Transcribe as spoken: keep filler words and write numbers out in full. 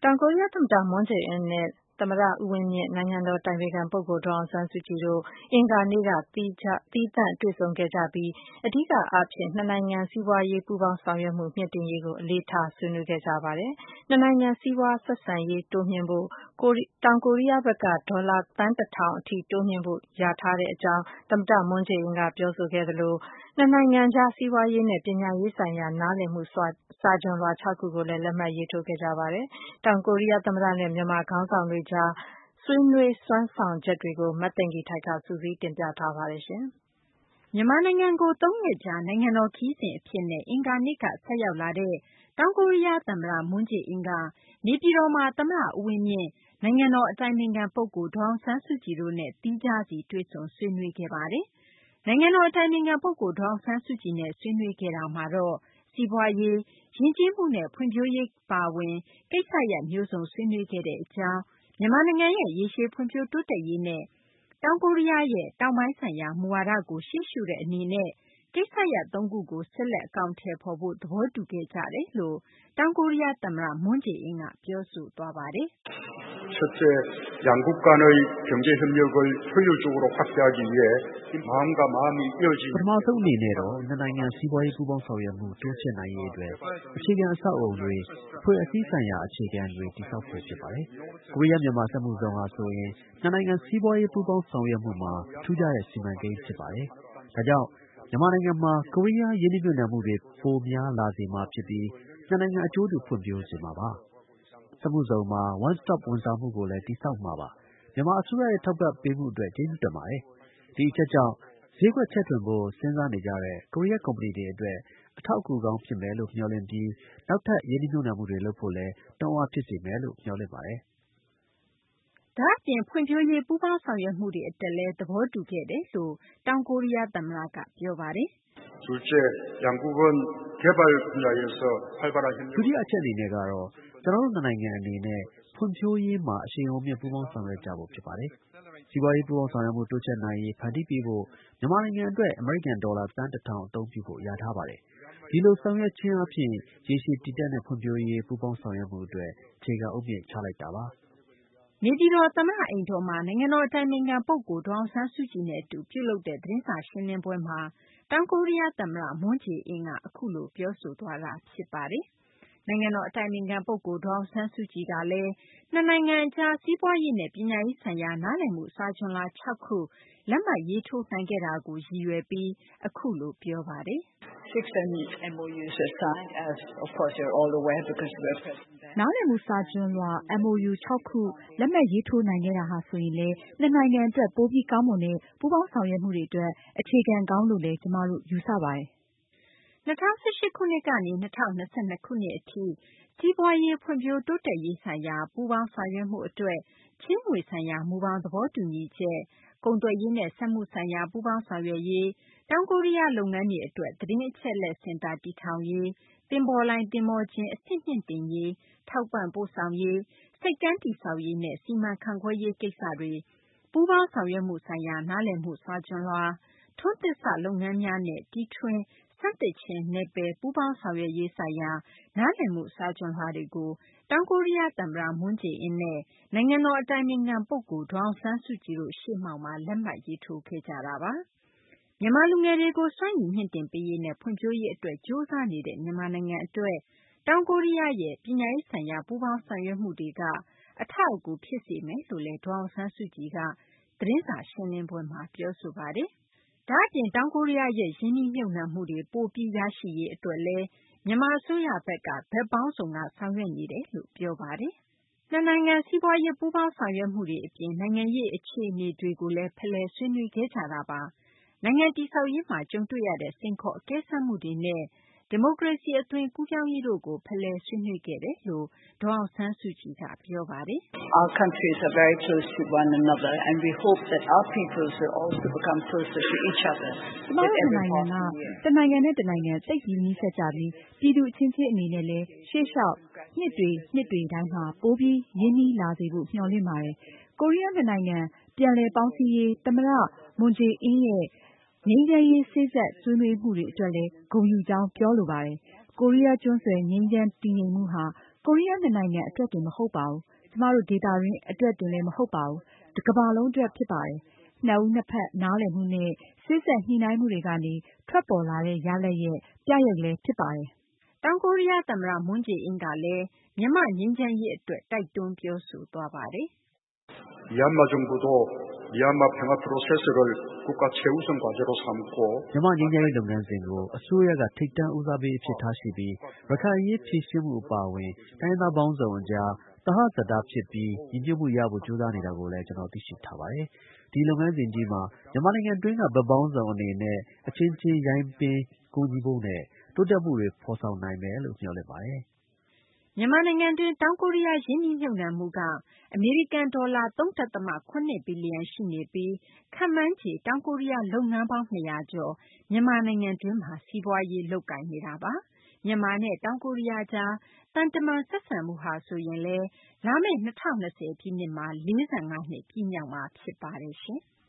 တောင်ကိုရီးယားသမ္မတ Moon Jae-in နဲ့ သမ္မတဦးဝင်းမြင့်၊ နိုင်ငံတော်အတိုင်ပင်ခံပုဂ္ဂိုလ်ဒေါ်အောင်ဆန်းစုကြည်တို့ အင်္ဂါနေ့က သီးသန့်တွေ့ဆုံခဲ့ကြပြီး အဓိကအားဖြင့် နှစ်နိုင်ငံစီးပွားရေးပူးပေါင်းဆောင်ရွက်မှုမြှင့်တင်ရေးကို အလေးထားဆွေးနွေးခဲ့ကြပါတယ်။ နှစ်နိုင်ငံစီးပွားဆက်ဆံရေးတိုးမြှင့်ဖို့ တောင်ကိုရီးယားဘက်က ဒေါ်လာသန်းတစ်ထောင်အထိတိုးမြှင့်ဖို့ လျာထားတဲ့အကြောင်း သမ္မတ Moon Jae-in ကပြောဆိုခဲ့သလို နှစ်နိုင်ငံကြား စီးပွားရေးနဲ့ ပညာရေးဆိုင်ရာနားလည်မှုစာချွန်လွှာ ခြောက်ခုကိုလည်း လက်မှတ်ရေးထိုးခဲ့ကြပါတယ်။ တောင်ကိုရီးယားသမ္မတနဲ့ မြန်မာခေါင်းဆောင်တွေကြား ဆွေးနွေးစွမ်းဆောင်ချက်တွေကို မသိင်္ဂ ီထိုက် စုစည်းတင်ပြထားပါတယ်။မြန်မာနိုင်ငံကို သုံးရက်ကြာ နိုင်ငံတော်ခရီးစဉ်အဖြစ်နဲ့ အင်္ဂါနေ့က ဆိုက်ရောက်လာတဲ့ တောင်ကိုရီးယားသမ္မတ Moon Jae-in က နေပြည်တော်မှာ သမ္မတဦးဝင်းမြင့်၊ နိုင်ငံတော်အတိုင်ပင်ခံပုဂ္ဂိုလ်ဒေါ်အောင်ဆန်းစုကြည်တို့နဲ့ သီးခြားစီတွေ့ဆုံဆွေးနွေးခဲ့ပါတယ်။ နိုင်ငံတော်အတိုင်ပင်ခံပုဂ္ဂိုလ်ဒေါ်အောင်ဆန်းစုကြည်နဲ့ ဆွေးနွေးခဲ့တာမှာတော့ စီးပွားရေး၊ ယဉ်ကျေးမှုနဲ့ ဖွံ့ဖြိုးရေးအပါအဝင် ကိစ္စရပ်မျိုးစုံဆွေးနွေးခဲ့တဲ့အကြောင်း၊ မြန်မာနိုင်ငံရဲ့ ရေရှည်ဖွံ့ဖြိုးတိုးတက်ရေးနဲ့ တောင်ကိုရီးယားရဲ့ တောင်ပိုင်းဆိုင်ရာမူဝါဒကို ရှေ့ရှုတဲ့အနေနဲ့ ကိစ္စရပ်သုံးခုကို ဆက်လက်အကောင်အထည်ဖော်ဖို့ သဘောတူခဲ့ကြတယ်လို့ တောင်ကိုရီးယားသမ္မတ Moon Jae-in ကပြောဆိုသွားပါတယ်။ 첫째, 양국 간의 경제 협력을 효율적으로 확대하기 위해 마음과 마음이 이어진 ပထမဆုံးအနေနဲ့တော့ နှစ်နိုင်ငံစီးပွားရေးပူးပေါင်းဆောင်ရွက်မှုတိုးချဲ့နိုင်ရေးအတွက် အခြေခံအဆောက်အအုံတွေ၊ အဖွဲ့အစည်းဆိုင်ရာအခြေခံတွေတည်ဆောက်ဖို့ဖြစ်ပါတယ်။ ကိုရီးယားမြန်မာစက်မှုဇုံဟာဆိုရင် နှစ်နိုင်ငံစီးပွားရေးပူးပေါင်းဆောင်ရွက်မှုမှာ ထူးခြားတဲ့စီမံကိန်းဖြစ်ပါတယ်။ ဒါကြောင့် မြန်မာနိုင်ငံမှာ ကိုရီးယားရင်းနှီးမြှုပ်နှံမှုတွေပိုများလာစေမှာဖြစ်ပြီး နှစ်နိုင်ငံအကျိုးတူဖွံ့ဖြိုးစေမှာပါ။ စက်မှုဇုံမှာ One Stop ဝန်ဆောင်မှုကိုလည်း တည်ဆောက်မှာပါ။ မြန်မာအစိုးရရဲ့ထောက်ပံ့ပေးမှုအတွက် ကျေးဇူးတင်ပါတယ်။ ဒီအချက်ကြောင့် ဈေးကွက်ချဲ့ထွင်ဖို့စဉ်းစားနေကြတဲ့ ကိုရီးယားကုမ္ပဏီတွေအတွက် အထောက်အကူကောင်းဖြစ်မယ်လို့မျှော်လင့်ပြီး နောက်ထပ်ရင်းနှီးမြှုပ်နှံမှုတွေလုပ်ဖို့လည်း တွန်းအားဖြစ်စေမယ်လို့ မျှော်လင့်ပါတယ်။ ဒါ့အပြင် ဖွံ့ဖြိုးရေးပူးပေါင်းဆောင်ရွက်မှုတွေအတွက်လည်း သဘောတူခဲ့တယ်လို့ တောင်ကိုရီးယားသမ္မတကပြောပါတယ်။ 둘째, 양국은 개발 분야에서 활발한 협력 ဒုတိယအချက်အနေနဲ့ကတော့ ကျနော်တို့နှစ်နိုင်ငံအနေနဲ့ ဖွံ့ဖြိုးရေးမှာ အရှိန်အဟုန်မြှင့်ပူးပေါင်းဆောင်ရွက်ကြဖို့ဖြစ်ပါတယ်။ စီးပွားရေးပူးပေါင်းဆောင်ရွက်မှုတိုးချဲ့နိုင်ရေးဖန်တီးပေးဖို့ မြန်မာနိုင်ငံအတွက် အမေရိကန်ဒေါ်လာသန်းတစ်ထောင်အသုံးပြုဖို့လျာထားပါတယ်။ ဒီလိုဆောင်ရွက်ခြင်းအားဖြင့် ရေရှည်တည်တံ့တဲ့ဖွံ့ဖြိုးရေးပူးပေါင်းဆောင်ရွက်မှုအတွက် အခြေခံအုတ်မြစ်ချလိုက်တာပါ။ နေပြည်တော်သမ္မတအိမ်တော်မှာ နိုင်ငံတော်အတိုင်ပင်ခံပုဂ္ဂိုလ်ဒေါ်အောင်ဆန်းစုကြည်နဲ့အတူပြုလုပ်တဲ့သတင်းစာရှင်းလင်းပွဲမှာ တောင်ကိုရီးယားသမ္မတ Moon Jae-in ကအခုလိုပြောဆိုသွားတာဖြစ်ပါတယ်။ နိုင်ငံတော်အတိုင်ပင်ခံပုဂ္ဂိုလ်ဒေါ်အောင်ဆန်းစုကြည်ကလည်း နှစ်နိုင်ငံအကြား စီးပွားရေးနဲ့ ပညာရေးဆိုင်ရာနားလည်မှုစာချွန်လွှာခြောက်ခု လက်မှတ်ရေးထိုးနိုင်ခဲ့တာကိုရည်ရွယ်ပြီး အခုလိုပြောပါတယ်။ “နားလည်မှုစာချွန်လွှာ M O U ခြောက်ခု လက်မှတ်ရေးထိုးနိုင်ခဲ့တာဟာဆိုရင်လည်း နှစ်နိုင်ငံအတွက် ပိုပြီးကောင်းမွန်တဲ့ ပူးပေါင်းဆောင်ရွက်မှုတွေအတွက် အခြေခံကောင်းလို့လည်း ကျမတို့ ယူဆပါတယ်။” ၂၀၁၈ ခုနှစ်ကနေ ၂၀၂၂ ခုနှစ်အထိ စီးပွားရေးဖွံ့ဖြိုးတိုးတက်ရေးဆိုင်ရာ ပူးပေါင်းဆောင်ရွက်မှုအတွက် ချေးငွေဆိုင်ရာမူဘောင်သဘောတူညီချက်၊ ကုန်သွယ်ရေးနဲ့စက်မှုဆိုင်ရာပူးပေါင်းဆောင်ရွက်ရေး၊ တောင်ကိုရီးယားလုပ်ငန်းတွေအတွက် သတင်းအချက်အလက်စင်တာတည်ထောင်ရေး၊ သဘောၤလိုင်းသဘောၤကျင်းအဆင့်မြှင့်တင်ရေး၊ ထောက်ပံ့ပို့ဆောင်ရေး၊ ဆိပ်ကမ်းတည်ဆောက်ရေးနဲ့ စီမံခန့်ခွဲရေးကိစ္စတွေ ပူးပေါင်းဆောင်ရွက်မှုဆိုင်ရာနားလည်မှုစာချွန်လွှာ၊ ထွန်းသစ်စလုပ်ငန်းများနဲ့ တီထွင်ဆန်းသစ်ခြင်းနယ်ပယ်ပူးပေါင်းဆောင်ရွက်ရေးဆိုင်ရာ နားလည်မှုစာချွန်လွှာတွေကို တောင်ကိုရီးယားသမ္မတ Moon Jae-in နဲ့ နိုင်ငံတော်အတိုင်ပင်ခံပုဂ္ဂိုလ်ဒေါ်အောင်ဆန်းစုကြည်တို့ ရှေ့မှောက်မှာ လက်မှတ်ရေးထိုးခဲ့ကြတာပါ။ မြန်မာလူငယ်တွေကို စွမ်းရည်မြှင့်တင်ပေးရေးနဲ့ ဖွံ့ဖြိုးရေးအတွက် ကြိုးစားနေတဲ့ မြန်မာနိုင်ငံအတွက် တောင်ကိုရီးယားရဲ့ ပညာရေးဆိုင်ရာပူးပေါင်းဆောင်ရွက်မှုတွေက အထောက်အကူဖြစ်စေမယ်လို့လည်း ဒေါ်အောင်ဆန်းစုကြည်က သတင်းစာရှင်းလင်းပွဲမှာပြောဆိုပါတယ်။ ဒါ့အပြင် တောင်ကိုရီးယားရဲ့ ရင်းနှီးမြှုပ်နှံမှုတွေပိုပြီးရရှိရေးအတွက်လည်း မြန်မာအစိုးရဘက်က ဘက်ပေါင်းစုံကဆောင်ရွက်နေတယ်လို့ပြောပါတယ်။ နှစ်နိုင်ငံစီးပွားရေးပူးပေါင်းဆောင်ရွက်မှုတွေအပြင် နိုင်ငံရေးအခြေအနေတွေကိုလည်း ဖလှယ်ဆွေးနွေးခဲ့ကြတာပါ။ နိုင်ငံတည်ဆောက်ရေးမှာ ကြုံတွေ့ရတဲ့ စိန်ခေါ်အကဲစမ်းမှုတွေနဲ့ ဒီမိုကရေစီအသွင်ကူးပြောင်းရေးတို့ကို ဖလှယ်ဆွေးနွေးခဲ့တယ်လို့ ဒေါ်အောင်ဆန်းစုကြည်ကပြောပါတယ်။ “ကျမတို့နှစ်နိုင်ငံက တနိုင်ငံနဲ့တနိုင်ငံ သိပ်ပြီးနီးစပ်ကြပြီး ပြည်သူအချင်းချင်းအနေနဲ့လည်း ရှေ့လျှောက်နှစ်တွေနှစ်တွေတိုင်းမှာ ပိုပြီးရင်းနှီးလာစေဖို့ မျှော်လင့်ပါတယ်။ ကိုရီးယားနှစ်နိုင်ငံ ပြန်လည်ပေါင်းစည်းရေး သမ္မတ Moon Jae-in ရဲ့ ငြိမ်းချမ်းရေးစေ့စပ်ဆွေးနွေးမှုတွေအတွက်လည်း ဂုဏ်ယူကြောင်းပြောလိုပါတယ်။ ကိုရီးယားကျွန်းဆွယ်ငြိမ်းချမ်းတည်ငြိမ်မှုဟာကိုရီးယားနှစ်နိုင်ငံအတွက်တင်မဟုတ်ပါဘူး။ ကျမတို့ဒေသတွင်းအတွက်တင်လည်းမဟုတ်ပါဘူး။ တကမ္ဘာလုံးအတွက်ဖြစ်ပါတယ်။ နှစ်ဦးနှစ်ဖက်နားလည်မှုနဲ့ စေ့စပ်ညှိနှိုင်းမှုတွေကနေ ထွက်ပေါ်လာတဲ့ရလဒ်ရဲ့ ပြယုဂ်လည်းဖြစ်ပါတယ်။ ” တောင်ကိုရီးယားသမ္မတ မွန်းဂျေအင်းကလည်း မြန်မာ့ငြိမ်းချမ်းရေးအတွက် တိုက်တွန်းပြောဆိုသွားပါတယ်။ “မြန်မာငြိမ်းချမ်းရေးလုပ်ငန်းစဉ်ကို အစိုးရက ထိပ်တန်းဦးစားပေးအဖြစ်ထားရှိပြီး ရခိုင်အရေးဖြေရှင်းမှုအပါအဝင် တိုင်းရင်းသားပေါင်းစုံအကြား သဟဇာတဖြစ်ပြီး ညီညွတ်မှုရဖို့ ကြိုးစားနေတာကိုလည်း ကျနော် သိရှိထားပါတယ်။ ဒီလုပ်ငန်းစဉ်ကြီးမှာ မြန်မာနိုင်ငံတွင်းက ဘက်ပေါင်းစုံအနေနဲ့ အချင်းချင်း ရိုင်းပင်းကူညီဖို့နဲ့ တိုးတက်မှုတွေ ဖော်ဆောင်နိုင်မယ်လို့ မျှော်လင့်ပါတယ်။” မြန်မာနိုင်ငံတွင်း တောင်ကိုရီးယား ရင်းနှီးမြှုပ်နှံမှုက အမေရိကန် ဒေါ်လာ ၃ ဒသမ ၇ ဘီလီယံ ရှိနေပြီး ခန့်မှန်းခြေ တောင်ကိုရီးယား လုပ်ငန်းပေါင်း ၂၀၀ ကျော် မြန်မာနိုင်ငံတွင်းမှာ စီးပွားရေး လုပ်ကိုင်နေတာပါ။ မြန်မာနဲ့ တောင်ကိုရီးယားကြား သံတမန် ဆက်ဆံမှုဟာဆိုရင်လည်း လာမယ့် ၂၀၂၀ ပြည့်နှစ်မှာ ၄၅ နှစ် ပြည့်မြောက်မှာ ဖြစ်ပါတယ်။